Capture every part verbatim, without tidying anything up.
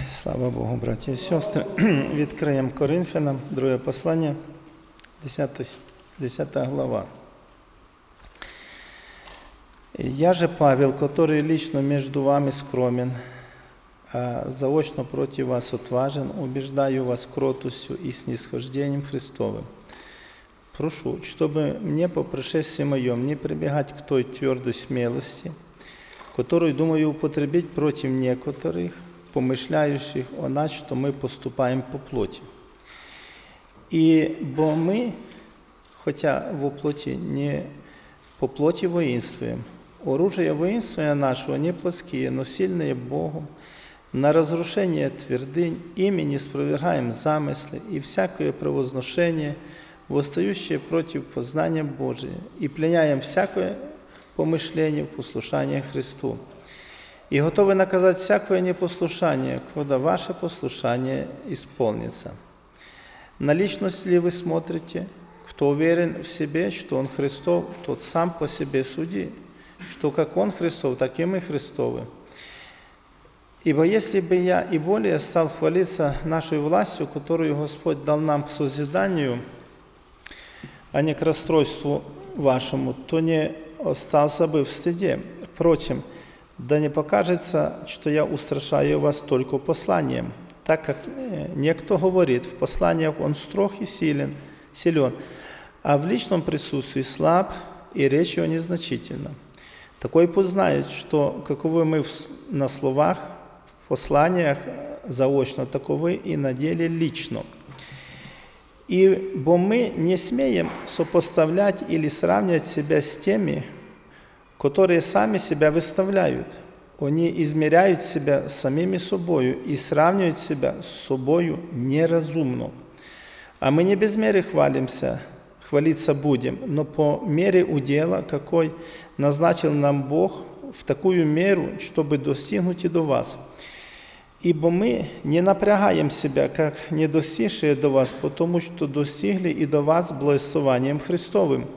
Слава Богу, браті і сестри. Відкриємо Коринфянам, друге послання, десята глава. «Я же, Павел, который лично между вами скромен, а заочно против вас отважен, убеждаю вас кротостью и снисхождением Христовым. Прошу, чтобы мне по пришествии моем не прибегать к той твердой смелости, которую, думаю, употребить против некоторых, помышляющих о нас, что мы поступаем по плоти. И бо мы, хотя во плоти не по плоти воинствуем, оружие воинствия нашего не плоские, но сильные Богом, на разрушение твердынь, ими не спровергаем замыслы и всякое превозношение, восстающее против познания Божия, и пленяем всякое помышление в послушание Христу. И готовы наказать всякое непослушание, когда ваше послушание исполнится. На личность ли вы смотрите? Кто уверен в себе, что он Христов, тот сам по себе суди, что как он Христов, так и мы Христовы. Ибо если бы я и более стал хвалиться нашей властью, которую Господь дал нам к созиданию, а не к расстройству вашему, то не остался бы в стыде. Впрочем, да не покажется, что я устрашаю вас только посланием, так как некто говорит, в посланиях он строг и силен, силен, а в личном присутствии слаб и речь его незначительна. Такой пусть знает, что каковы мы на словах, в посланиях заочно, таковы и на деле лично. Ибо мы не смеем сопоставлять или сравнивать себя с теми, которые сами себя выставляют. Они измеряют себя самими собою и сравнивают себя с собою неразумно. А мы не без меры хвалимся, хвалиться будем, но по мере удела, какой назначил нам Бог, в такую меру, чтобы достигнуть и до вас. Ибо мы не напрягаем себя, как не достигшие до вас, потому что достигли и до вас благословением Христовым.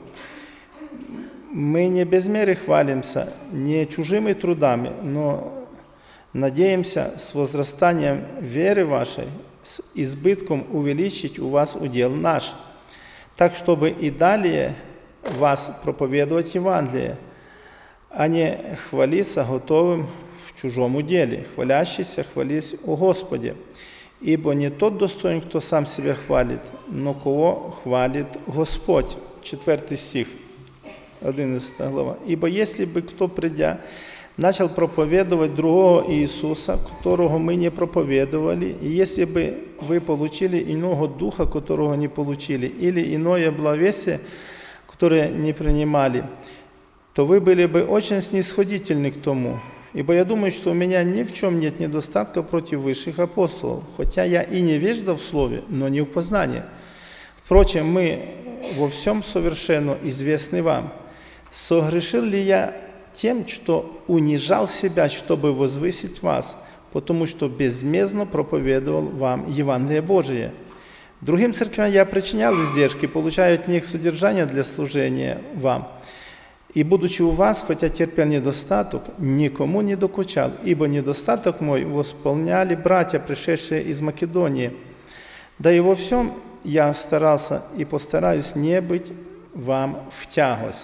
Мы не без меры хвалимся, не чужими трудами, но надеемся с возрастанием веры вашей, с избытком увеличить у вас удел наш, так, чтобы и далее вас проповедовать Евангелие, а не хвалиться готовым в чужом уделе, хвалящийся хвались о Господе. Ибо не тот достоин, кто сам себя хвалит, но кого хвалит Господь. Четвертый стих. одиннадцатая глава. «Ибо если бы кто, придя, начал проповедовать другого Иисуса, которого мы не проповедовали, и если бы вы получили иного духа, которого не получили, или иное благовестие, которое не принимали, то вы были бы очень снисходительны к тому. Ибо я думаю, что у меня ни в чем нет недостатка против высших апостолов, хотя я и невежда в слове, но не в познании. Впрочем, мы во всем совершенно известны вам. Согрешил ли я тем, что унижал себя, чтобы возвысить вас, потому что безмездно проповедовал вам Евангелие Божие? Другим церквям я причинял издержки, получая от них содержание для служения вам. И, будучи у вас, хотя терпел недостаток, никому не докучал, ибо недостаток мой восполняли братья, пришедшие из Македонии. Да и во всем я старался и постараюсь не быть вам в тягость».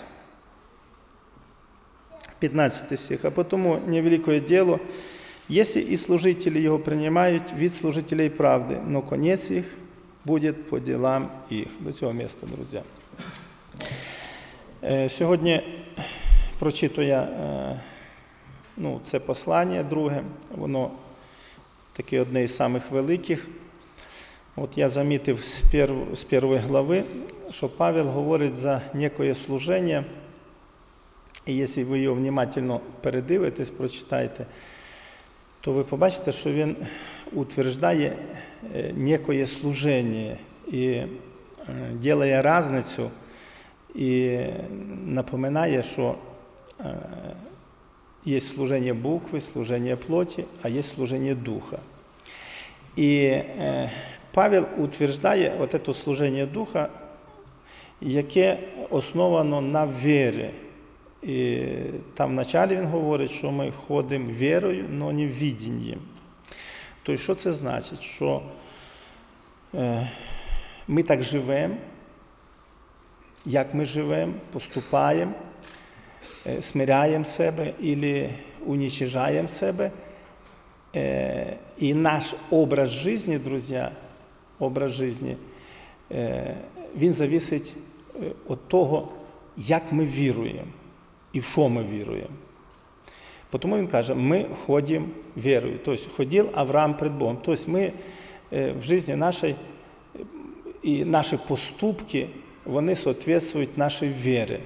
пятнадцатый стих. «А потому невеликое дело, если и служители его принимают вид служителей правды, но конец их будет по делам их». До цього місця, друзі. Сьогодні прочитаю я ну, це послання друге, воно таке одне із самих великих. От я замітив з, перв, з першої глави, що Павел говорить за некое служення, і якщо ви його внимательно передивитесь, прочитаєте, то ви побачите, що він утверждає некое служення і робить різницю, і напоминає, що є служення букви, служення плоті, а є служення духа. І Павел утверждає от це служення духа, яке основано на вірі. І там в началі він говорить, що ми ходимо вірою, але не видінням. Тобто, що це значить? Що е, ми так живемо, як ми живемо, поступаємо, е, смиряємо себе або уничижаємо себе. Е, і наш образ життя, друзі, образ життя, е, він залежить від того, як ми віруємо і в що ми віруємо. Тому він каже, ми ходимо вірою. Тобто, ходив Авраам перед Богом. Тобто, ми в житті нашій, і наші поступки, вони відповідають нашій вірі.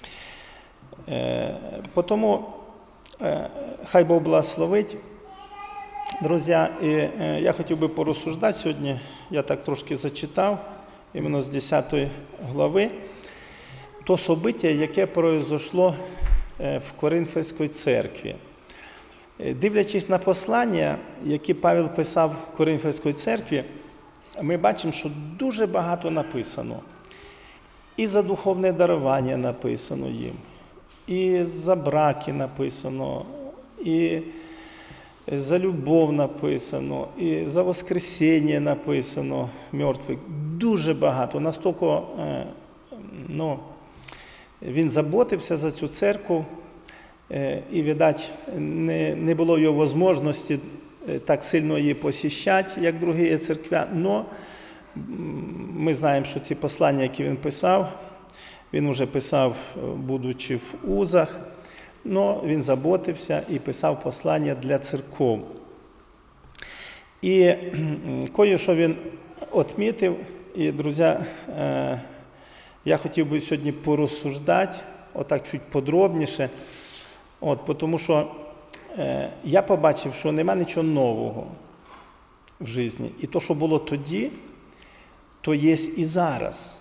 Тому, хай Бог благословить. Друзі, і я хотів би порозсуждати сьогодні, я так трошки зачитав, іменно з десятої глави, то собиття, яке произошло в Коринфській церкві. Дивлячись на послання, які Павел писав в Коринфській церкві, ми бачимо, що дуже багато написано. І за духовне дарування написано їм, і за браки написано, і за любов написано, і за воскресіння написано мертвих. Дуже багато. Настільки, ну, він заботився за цю церкву, і, видать, не, не було його можливості так сильно її посіщати, як другі церкви. Но ми знаємо, що ці послання, які він писав, він вже писав, будучи в узах, але він заботився і писав послання для церков. І кое-що він відмітив, і, друзі, я хотів би сьогодні порозсуждати, отак чуть подробніше, от, тому що е, я побачив, що нема нічого нового в житті. І то, що було тоді, то є і зараз.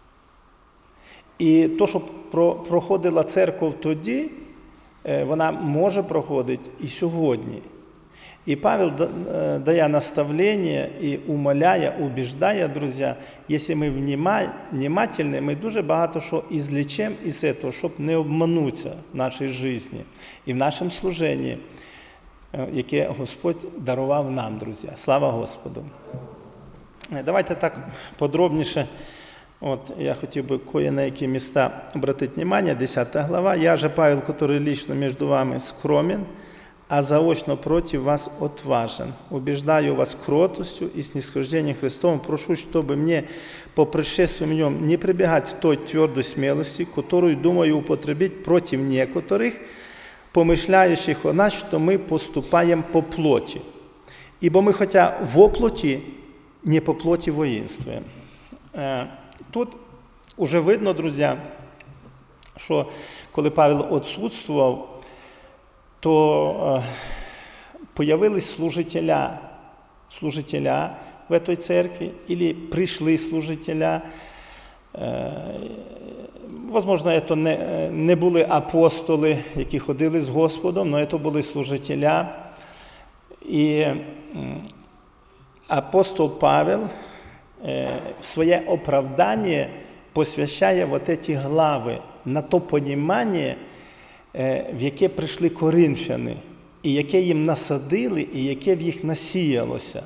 І то, що про, проходила церква тоді, е, вона може проходити і сьогодні. І Павел дає наставлення і умоляє, убіждає, друзі, якщо ми внимательні, ми дуже багато що ізлічимо із цього, щоб не обманутися в нашій житті і в нашому служенні, яке Господь дарував нам, друзі. Слава Господу! Давайте так подробніше, от я хотів би кое на які міста обратити увагу. десята глава. «Я же, Павел, который лично между вами скромен, а заочно против вас отважен. Убеждаю вас кротостью и снисхождением Христовым. Прошу, чтобы мне по пришествию в нем не прибегать к той твердой смелости, которую думаю употребить против некоторых, помышляющих о нас, что мы поступаем по плоти. Ибо мы, хотя во плоти, не по плоти воинствуем». Тут уже видно, друзі, що коли Павел відсутствував, то е, появились служителя, служителя в этой церкви, или прийшли служителя. Е, возможно, это не, не були апостоли, які ходили з Господом, але це були служителя. І апостол Павел е, в своє оправдання посвящає вот эти глави на то понімання, в яке прийшли коринфяни, і яке їм насадили, і яке в їх насіялося.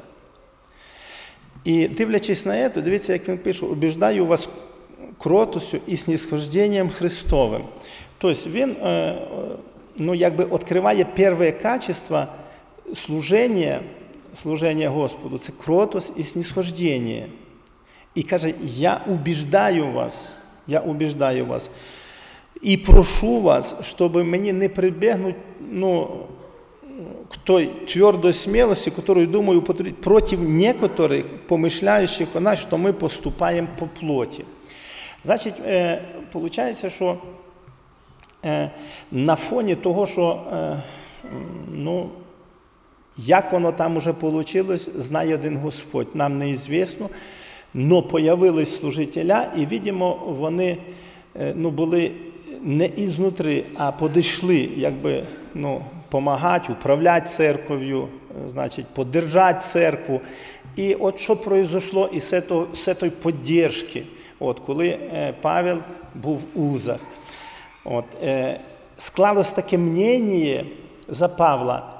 І дивлячись на це, дивіться, як він пише, «Убіждаю вас кротостю і снисхожденням Христовим». Тобто він, ну, якби відкриває перше качество служення, служення Господу, це кротость і снисхождення. І каже, я убіждаю вас, я убіждаю вас. И прошу вас, чтобы мне не прибегнуть, ну, к той твердой смелости, которую, думаю, против некоторых, помышляющих о нас, что мы поступаем по плоти. Значить, е, получається, що е, на фоні того, що, е, ну, як воно там уже вийшло, знає один Господь, нам неізвісно, но появились служителя, і, видимо, вони, е, ну, були не ізнутри, а подійшли, якби, ну, допомагати, управляти церков'ю, значить, поддержати церкву. І от що произошло із цієї підтримки, от, коли е, Павел був в узах. От, е, склалось таке мнення за Павла,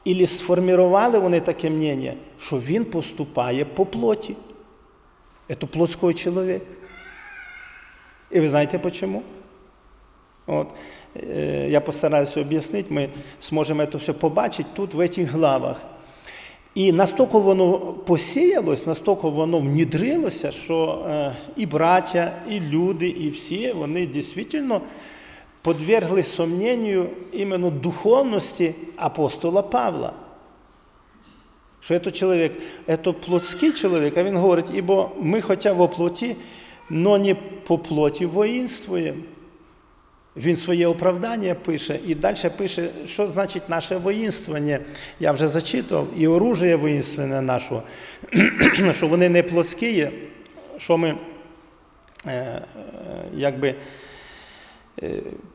Ілі сформували вони таке мнення, що він поступає по плоті. Це плотський чоловік. І ви знаєте чому? От, е, я постараюся об'яснити, ми зможемо це все побачити тут, в цих главах. І настільки воно посіялось, настільки воно внідрилося, що е, і браття, і люди, і всі, вони дійсно подвергли сомнению іменно духовності апостола Павла. Що це чоловік, це плотський чоловік, а він говорить, ібо ми хоча во плоті, но не по плоті воїнствуємо. Він своє оправдання пише, і далі пише, що значить наше воїнствування. Я вже зачитував, і оружие воїнствування нашого, що вони не плотські, що ми, е, якби, е,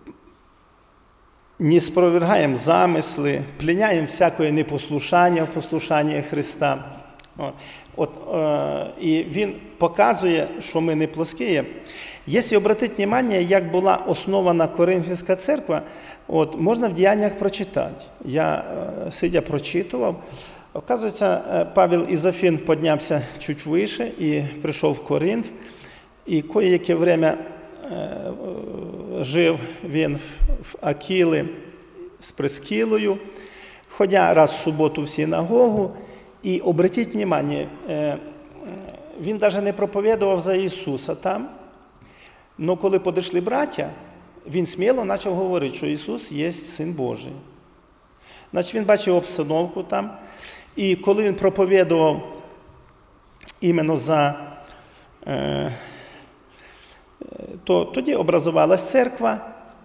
не спровергаємо замисли, пленяємо всякое непослушання в послушання Христа. От, от, е, і він показує, що ми не плоскі. Якщо обратити увагу, як була основана Коринфянська церква, от, можна в діяннях прочитати. Я, е, сидя, прочитував. Оказується, Павел із Афін піднявся чуть вище і прийшов в Коринф. І кое-яке время е, жив він в Акілі з Прискілою, ходя раз в суботу в синагогу. І обратіть увагу, він навіть не проповідував за Ісуса там, але коли підійшли браття, він сміло почав говорити, що Ісус є Син Божий. Значить, він бачив обстановку там, і коли він проповідував іменно за, то тоді образувалась церква.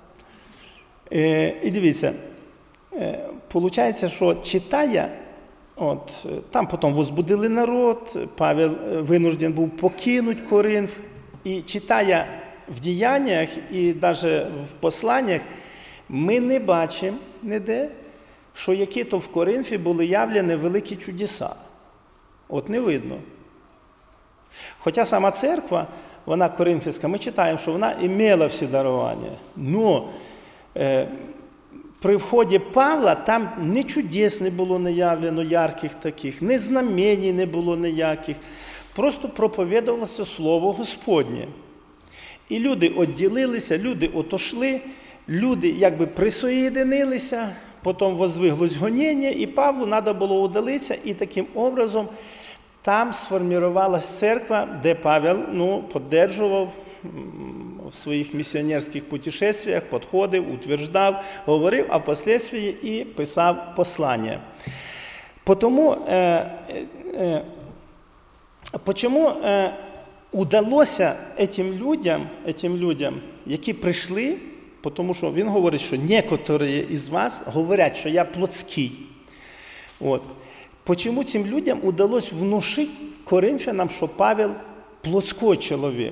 І дивіться, виходить, що читає, от, там потім возбудили народ, Павел винужден був покинути Коринф, і читає в діяннях і навіть в посланнях, ми не бачимо ніде, що які-то в Коринфі були явлені великі чудеса. От не видно. Хоча сама церква, вона коринфська, ми читаємо, що вона мала всі дарування. Но е, при вході Павла там ні чудес не було наявлено, ярких таких, ні знамень не було ніяких. Просто проповідувалося Слово Господнє. І люди відділилися, люди отошли, люди якби присоєдинилися, потім воздвиглось гоніння, і Павлу треба було удалитися, і таким образом там сформувалася церква, де Павел ну, підтримував в своїх місіонерських путешествиях, підходив, утверждав, говорив, а впоследствии і писав послання. Потому, е, е, почему е, удалося этим людям, этим людям, які прийшли, тому що він говорить, що некоторі із вас говорять, що я плотський. От. Почему цим людям удалось внушити коринфянам, що Павел плотський чоловік?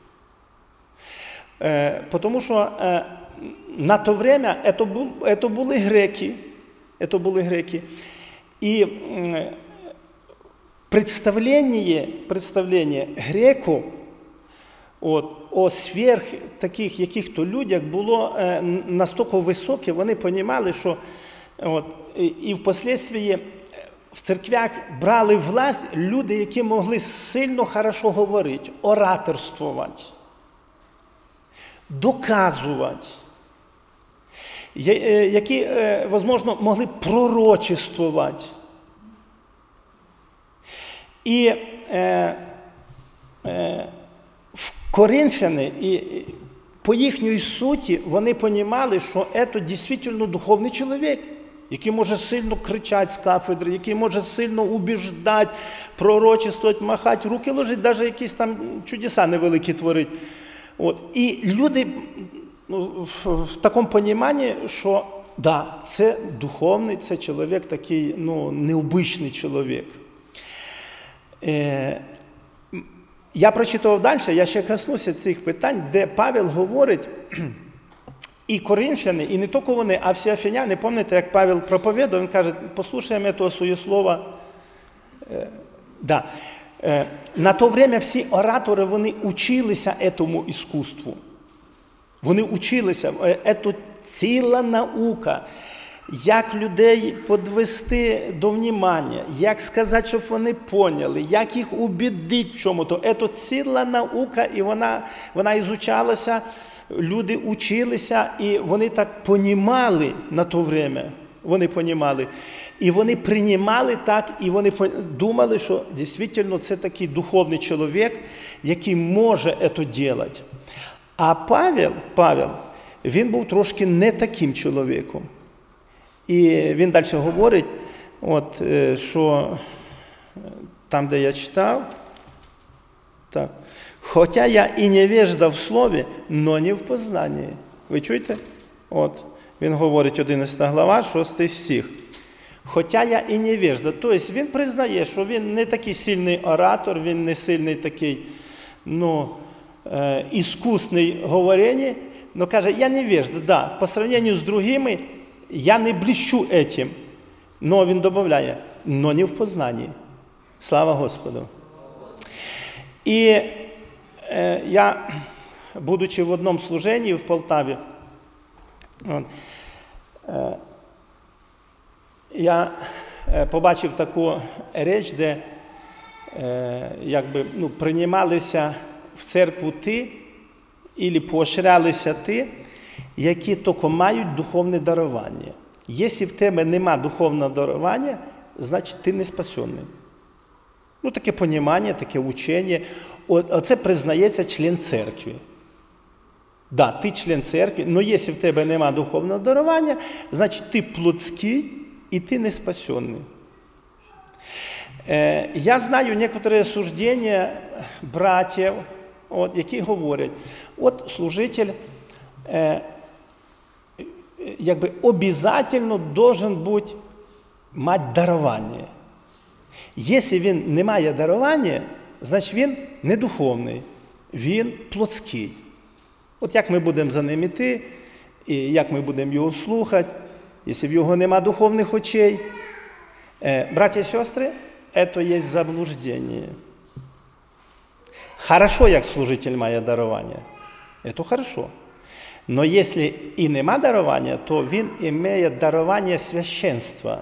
Е, тому що е, на то время це, був, це були греки, це були греки. І е, представлення, представлення греку от, о сверх таких яких-то людях було е, настільки високе, вони розуміли, що от, і, і впоследствии в церквях брали власть люди, які могли сильно хорошо говорити, ораторствувати, доказувати, які, можливо, могли пророчествувати. І е, е, в Коринфяни, і по їхньої суті, вони розуміли, що це дійсно духовний чоловік, який може сильно кричати з кафедри, який може сильно убіждати, пророчествувати, махати, руки ложити, навіть якісь там чудеса невеликі творити. От. І люди ну, в, в такому розумінні, що да, це духовний, це чоловік такий ну, необичний чоловік. Е, я прочитав далі, я ще коснуся цих питань, де Павел говорить, і коринфяни, і не тільки вони, а всі афіняни, пам'ятаєте, як Павел проповідав, він каже, послухаємо того своє слово. Е, да. е, на то время всі оратори, вони училися этому іскусству. Вони училися, це ціла наука. як людей підвести до внімання, як сказати, щоб вони поняли, як їх убідити в чому-то. Це ціла наука, і вона, вона ізучалася, люди училися, і вони так понімали на то время. Вони понімали. І вони приймали так, і вони думали, що дійсно це такий духовний чоловік, який може це робити. А Павел, Павел, він був трошки не таким чоловіком. І він далі говорить, от, що там, де я читав, так, «Хотя я і невежда в слові, но не в познанні». Ви чуєте? От, він говорить, одинадцята глава, шостий стих. «Хотя я і невежда». Тобто він признає, що він не такий сильний оратор, він не сильний такий, ну, е, іскусний говорення, но каже, я невежда, да, по сравнению з другими, я не блищу этим. Но він додає, но не в познанні. Слава Господу. І е, я, будучи в одному служенні в Полтаві, от, е, я е, побачив таку річ, де е, якби, ну, приймалися в церкву ті, або поощрялися ті, які тільки мають духовне дарування. Якщо в тебе нема духовного дарування, значить ти не спасений. Ну, таке понімання, таке учення. Оце признається член церкви. Да, ти член церкви, але якщо в тебе нема духовного дарування, значить ти плотський і ти не спасений. Е, я знаю некоторые суждения братів, от, які говорять, от служитель е, якби обов'язково должен бути мати дарування. Якщо він не має дарування, значить він не духовний, він плотський. От як ми будемо за ним іти, і як ми будемо його слухати, якщо в його нема духовних очей. Е, браті і сестри, це є заблуждення. Хорошо, як служитель має дарування. Це хорошо. Но якщо і нема дарування, то він має дарування священства.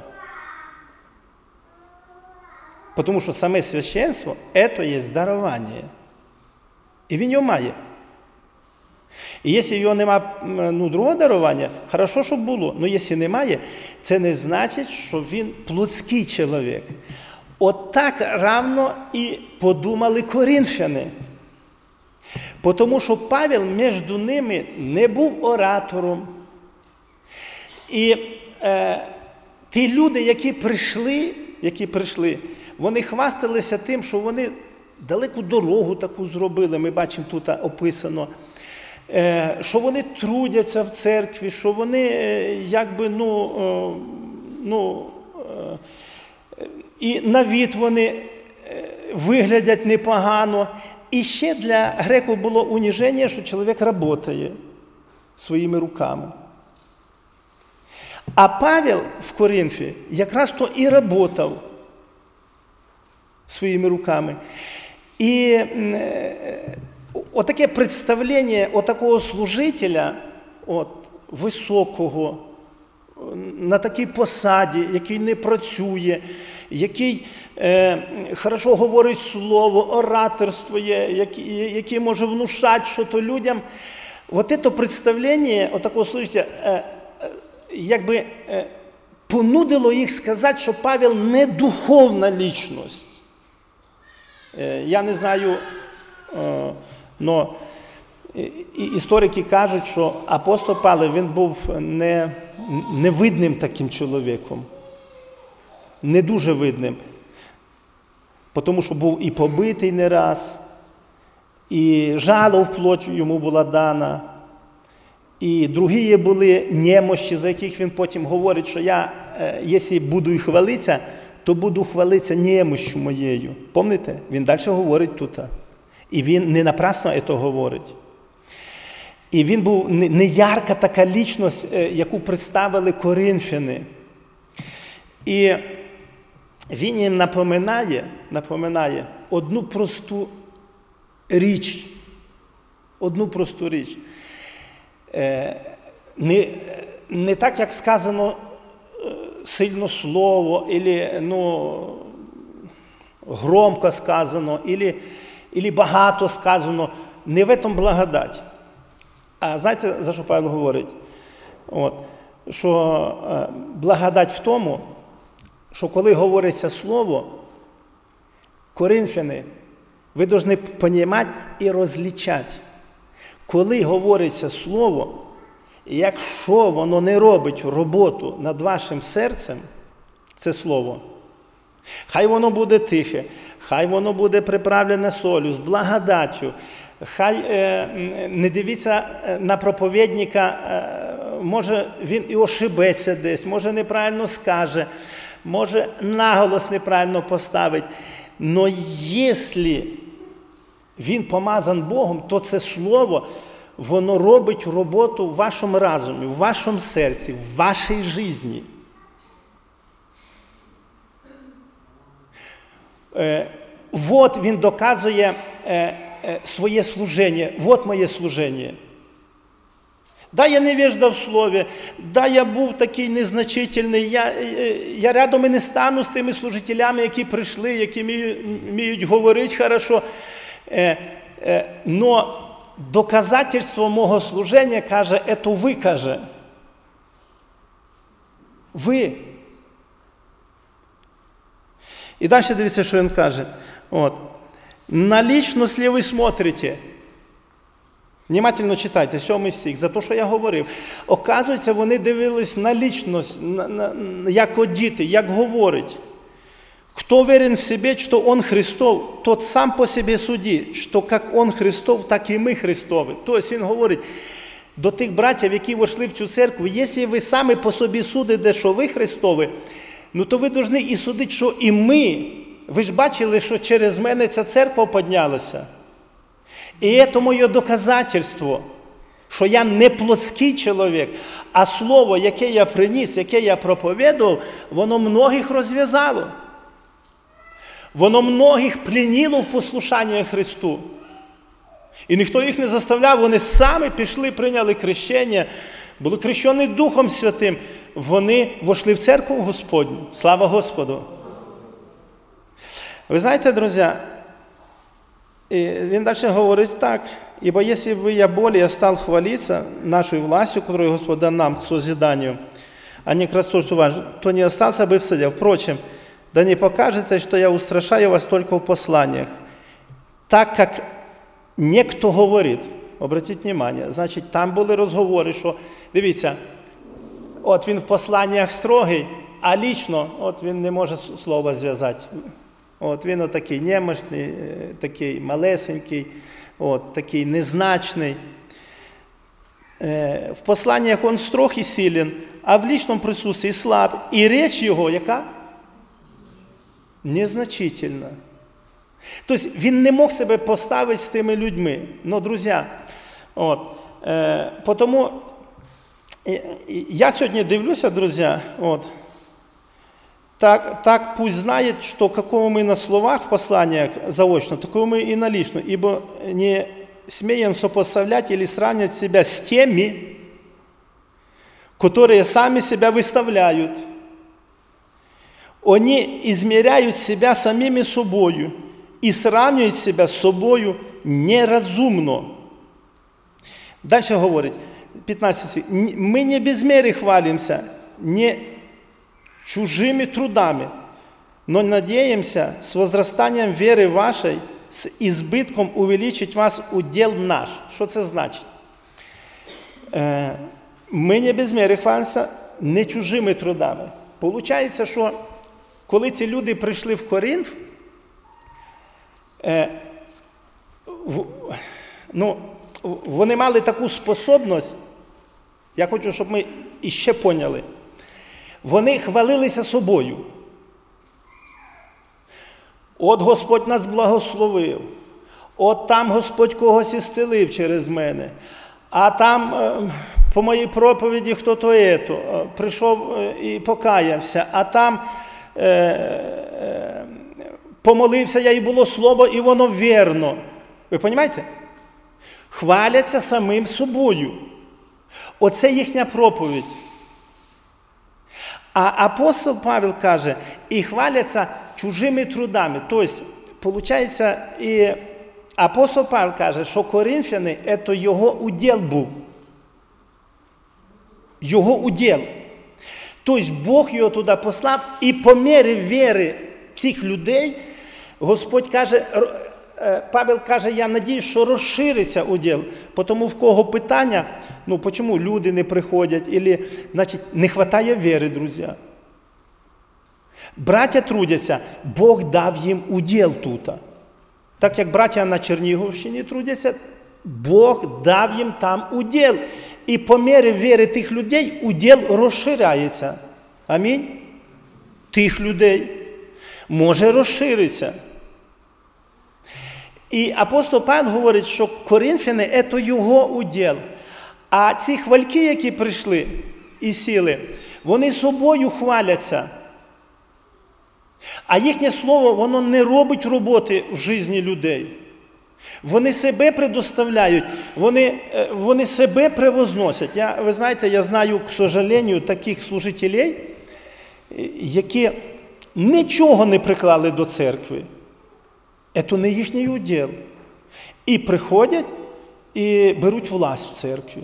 Тому що саме священство – це є дарування. І він його має. І якщо його нема, ну, другого дарування, хорошо, щоб було. Але якщо немає, це не значить, що він плотський чоловік. От так равно і подумали коринфяни. Тому що Павел між ними не був оратором. І е, ті люди, які прийшли, які прийшли, вони хвасталися тим, що вони далеку дорогу таку зробили, ми бачимо тут описано, е, що вони трудяться в церкві, що вони е, якби, ну, е, ну, е, і на вид вони е, виглядять непогано. І ще для греків було уніження, що чоловік працює своїми руками. А Павел в Коринфі якраз то і працював своїми руками. І е, отаке представлення отакого служителя, от, високого, на такій посаді, який не працює, який е, хорошо говорить слово, ораторствує, який, який може внушати щось людям. Вот это представлення отакого служителя, е, е, якби е, понудило їх сказати, що Павел не духовна лічність. Е, я не знаю, е, но історики кажуть, що апостол Павло, він був не, невидним таким чоловіком, не дуже видним, тому що був і побитий не раз, і жало в плоть йому була дана, і другі були немощі, за яких він потім говорить, що я, якщо буду і хвалитися, то буду хвалитися немощю моєю. Пам'ятаєте? Він далі говорить тут. І він не напрасно це говорить. І він був неярка така лічність, яку представили коринфяни. І він їм напоминає, напоминає одну просту річ. Одну просту річ. Не, не так, як сказано сильно слово, или, ну, громко сказано, или, или багато сказано. Не в этом благодать. А знаєте, за що Павло говорить? От, що благодать в тому, що коли говориться слово, коринфяни, ви повинні розуміти і розлічати. Коли говориться слово, якщо воно не робить роботу над вашим серцем, це слово, хай воно буде тихе, хай воно буде приправлене солью, з благодаттю, хай е, не дивіться на проповідника, е, може він і ошибеться десь, може неправильно скаже, може наголос неправильно поставить. Но якщо він помазан Богом, то це слово, воно робить роботу в вашому разумі, в вашому серці, в вашій житті. Е, вот він доказує е, е, своє служення. Вот моє служення. Да, я невежда в слові, да, я був такий незначительний, я, я рядом і не стану з тими служителями, які прийшли, які вміють говорити хорошо. Е, е, но доказательство мого служення, каже, это ви, каже. Ви. І далі дивіться, що він каже. От. На личность ли ви смотрите? Внимательно читайте, сьомий стих, за те, що я говорив. Оказується, вони дивились на личность, на, на, як от діти, як говорить. Кто уверен в себе, что он Христов, тот сам по себе судит, что как он Христов, так і ми Христові. Тобто він говорить до тих братів, які війшли в цю церкву, якщо ви самі по собі судите, що ви Христові, ну то ви повинні і судити, що і ми. Ви ж бачили, що через мене ця церква піднялася. І це моє доказательство, що я не плотський чоловік, а слово, яке я приніс, яке я проповідував, воно многих розв'язало. Воно многих плініло в послушання Христу. І ніхто їх не заставляв, вони самі пішли, прийняли хрещення, були хрещені Духом Святим. Вони вошли в церкву Господню. Слава Господу! Ви знаєте, друзі, він далі говорить так, «Ибо если бы я более стал хвалиться нашей властью, которую Господь дал нам к созиданию, а не к расстройству вашему, то не остался бы в суде. Впрочем, да не покажется, что я устрашаю вас только в посланиях, так как некто говорит». Обратіть внимание, значить, там були розговори, що, дивіться, от він в посланнях строгий, а лічно, от він не може слова зв'язати. От він отакий немощний, такий малесенький, от, такий незначний. В посланнях він строг і силен, а в личном присутствии слаб. І річ його, яка? Незначительна. Тобто він не мог себе поставити з тими людьми. Но, друзі, от, е, тому я сьогодні дивлюся, друзі, от, Так, так пусть знает, что какого мы на словах в посланиях заочно, такого мы и на лично, ибо не смеем сопоставлять или сравнивать себя с теми, которые сами себя выставляют. Они измеряют себя самими собою и сравнивают себя с собою неразумно. Дальше говорит, пятнадцатый стих, мы не без меры хвалимся, не чужими трудами, но надеемся с возрастанием веры вашей, с избытком увеличить вас удел наш. Що це значить? Ми не без міри хвалимося, не чужими трудами. Получається, що коли ці люди прийшли в Коринф, ну, вони мали таку способність, я хочу, щоб ми іще поняли, вони хвалилися собою. От Господь нас благословив, от там Господь когось ісцелив через мене, а там по моїй проповіді хто-то ето, прийшов і покаявся, а там е, е, помолився я і було слово, і воно вірно. Ви розумієте? Хваляться самим собою. Оце їхня проповідь. А апостол Павел каже, і хваляться чужими трудами. Тобто, виходить, і апостол Павел каже, що коринфяни – це його уділ був. Його уділ. Тобто, Бог його туди послав, і по мірі віри цих людей, Господь каже, Павел каже, я надіюсь, що розшириться уділ. Тому в кого питання, ну, чому люди не приходять, або, значить, не вистачає віри, друзі. Браття трудяться, Бог дав їм уділ тут. Так як браття на Чернігівщині трудяться, Бог дав їм там уділ. І по мірі віри тих людей уділ розширяється. Амінь. Тих людей може розширитися. І апостол Павел говорить, що коринфяни – це його уділ. А ці хвальки, які прийшли і сіли, вони собою хваляться. А їхнє слово, воно не робить роботи в житті людей. Вони себе предоставляють, вони, вони себе превозносять. Я, ви знаєте, я знаю, к сожалению, таких служителей, які нічого не приклали до церкви. Це не їхній уділ. І приходять, і беруть власть в церкві.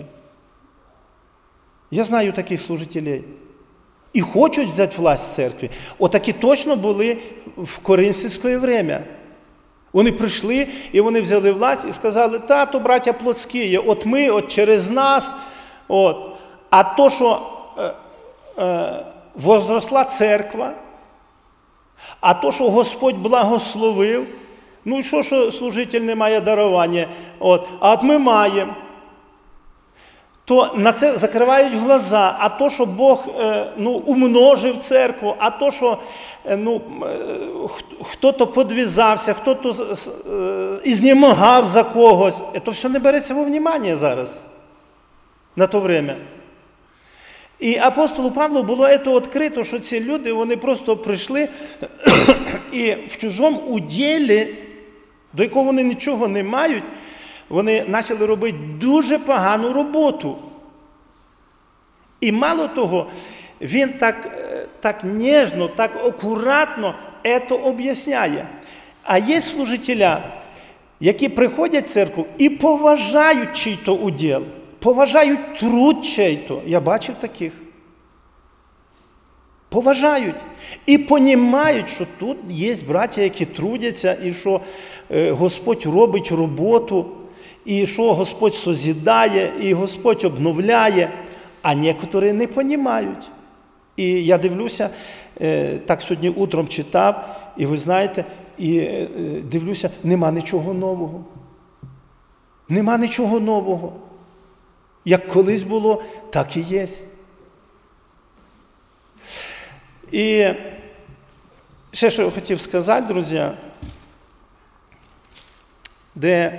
Я знаю таких служителей. І хочуть взяти власть в церкві. Отакі точно були в коринфське время. Вони прийшли, і вони взяли власть і сказали, та, то браття плотські є, от ми, от через нас. От. А то, що е, е, возросла церква, а то, що Господь благословив, ну і що, що служитель не має дарування, от, а от ми маємо. То на це закривають глаза, а то, що Бог е, ну, умножив церкву, а то, що е, ну, е, хто-то подвізався, хто-то е, ізнемагав за когось, це все не береться во внимання зараз, на то время. І апостолу Павлу було це відкрито, що ці люди, вони просто прийшли і в чужому уділі, до якого вони нічого не мають, вони почали робити дуже погану роботу. І мало того, він так, так ніжно, так акуратно це об'ясняє. А є служителя, які приходять в церкву і поважають чий-то уділ, поважають труд чий-то. Я бачив таких. Поважають. І розуміють, що тут є браття, які трудяться, і що Господь робить роботу, і що Господь созидає, і Господь обновляє, а некоторі не розуміють. І я дивлюся, так сьогодні утром читав, і ви знаєте, і дивлюся, нема нічого нового. Нема нічого нового. Як колись було, так і є. І ще що я хотів сказати, друзі, де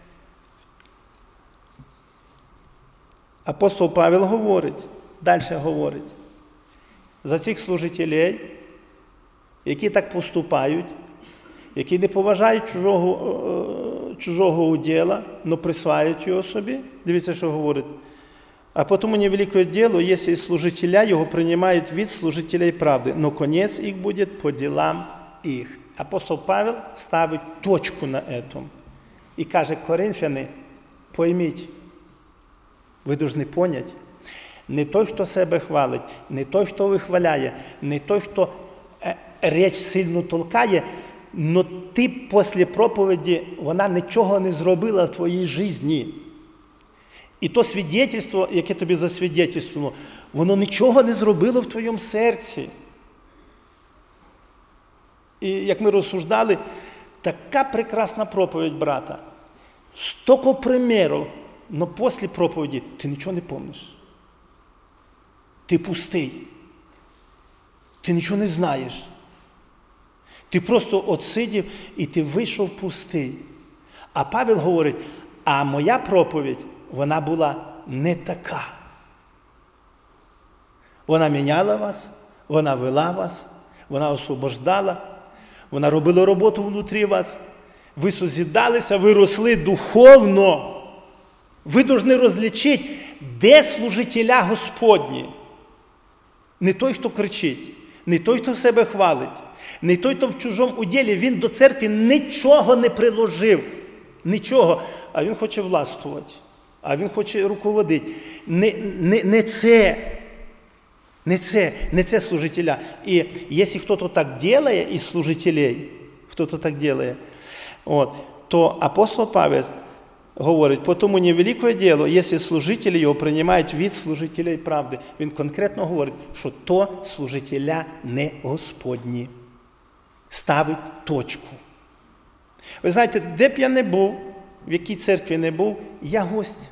апостол Павел говорить, далі говорить, за цих служителей, які так поступають, які не поважають чужого, чужого уділа, но присваюють його собі. Дивіться, що говорить. А потому невеликое дело, если служителя его принимают вид служителей правды, но конец их будет по делам их. Апостол Павел ставить точку на этом. І каже, коринфяни, пойміть, ви повинні поняти, не той, хто себе хвалить, не той, хто вихваляє, не той, хто е, реч сильно толкає, но ти після проповіді, вона нічого не зробила в твоїй житті. І то свідетельство, яке тобі засвідетельствувало, воно нічого не зробило в твоєму серці. І як ми розсуждали, така прекрасна проповідь брата. Столько примерів, но після проповіді ти нічого не пам'ятаєш. Ти пустий. Ти нічого не знаєш. Ти просто отсидів і ти вийшов пустий. А Павел говорить, а моя проповідь, вона була не така. Вона міняла вас, вона вела вас, вона освобождала, вона робила роботу внутрі вас. Ви созидалися, ви росли духовно. Ви повинні розлічити, де служителя Господні. Не той, хто кричить, не той, хто себе хвалить, не той, хто в чужому уділі, він до церкви нічого не приложив. Нічого. А він хоче властвувати. А він хоче руководити. Не, не, не це. Не це. Не це служителя. І якщо хтось так робить із служителей, хтось так робить, от, то апостол Павел говорить, «Потому невеликое дело, если служители його приймають від служителей правди». Він конкретно говорить, що то служителя не Господні. Ставить точку. Ви знаєте, де б я не був, в якій церкві не був, я гость.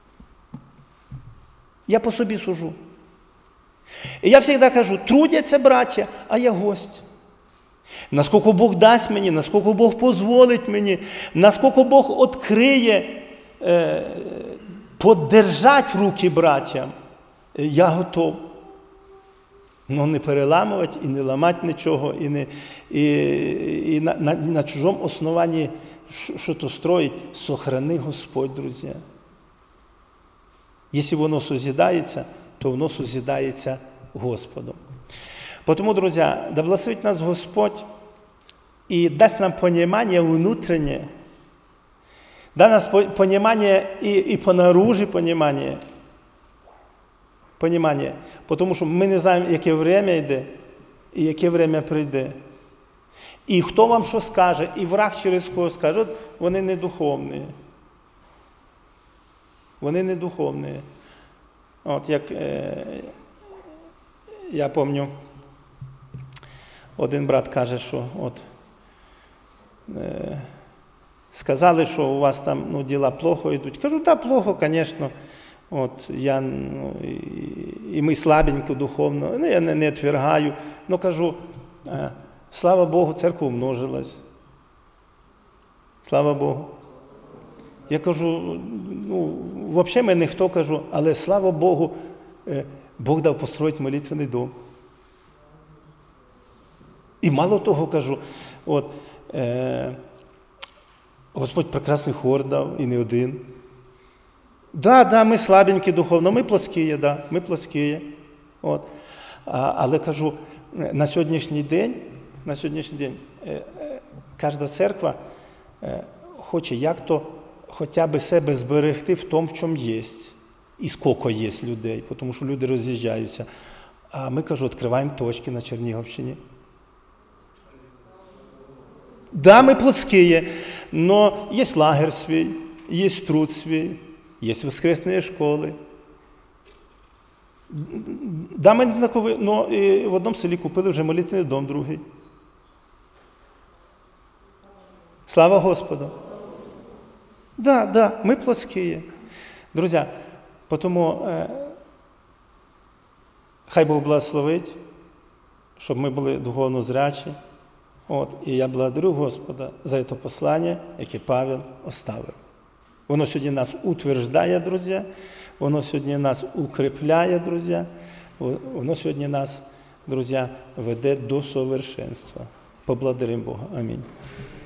Я по собі сужу. І я завжди кажу, трудяться браття, а я гость. Наскільки Бог дасть мені, наскільки Бог дозволить мені, наскільки Бог відкриє, е, подержати руки братям, я готов. Ну, не переламувати і не ламати нічого, і, не, і, і на, на, на чужому основанні що-то строїть. Сохрани Господь, друзі. Якщо воно созідається, то воно созідається Господом. Тому, друзі, да благословить нас Господь і дасть нам понімання внутрішнє, дасть нам понімання і, і по наружі понімання, понімання, тому що ми не знаємо, яке время йде і яке время прийде. І хто вам що скаже, і враг через кого скаже, от вони не духовні. Вони не духовні. От як е, я пам'ятаю, один брат каже, що от е, сказали, що у вас там ну, діла плохо йдуть. Кажу, так, да, плохо, звісно. От, я, ну, і, і ми слабенько духовно, ну, я не, не відвергаю. Ну, кажу, е, слава Богу, церква умножилась. Слава Богу. Я кажу, ну, взагалі ми ніхто, кажу, але слава Богу, е, Бог дав построїти молитвенний дом. І мало того, кажу, от, е, Господь прекрасний хор дав, і не один. Да, да, ми слабенькі духовно, ми плоскі, да, ми плоскі. От. А, але кажу, на сьогоднішній день, на сьогоднішній день е, е, кожна церква е, хоче як-то хоча б себе зберегти в тому, в чому є. І скільки є людей, тому що люди роз'їжджаються. А ми, кажу, відкриваємо точки на Чернігівщині. Да, мы плотские, но есть лагерь свій, есть труд свій, есть воскресные школи. Да, ми однакові, но і в одному селі купили вже молитвенний дом другий. Слава Господу! Да, да, мы плотские. Друзья, потому э, хай Бог благословить, щоб ми були духовно зрячі. От, і я благодарю Господа за це послання, яке Павел оставив. Воно сьогодні нас утверждає, друзі, воно сьогодні нас укріпляє, друзі, воно сьогодні нас, друзі, веде до совершенства. Поблагодаримо Бога. Амінь.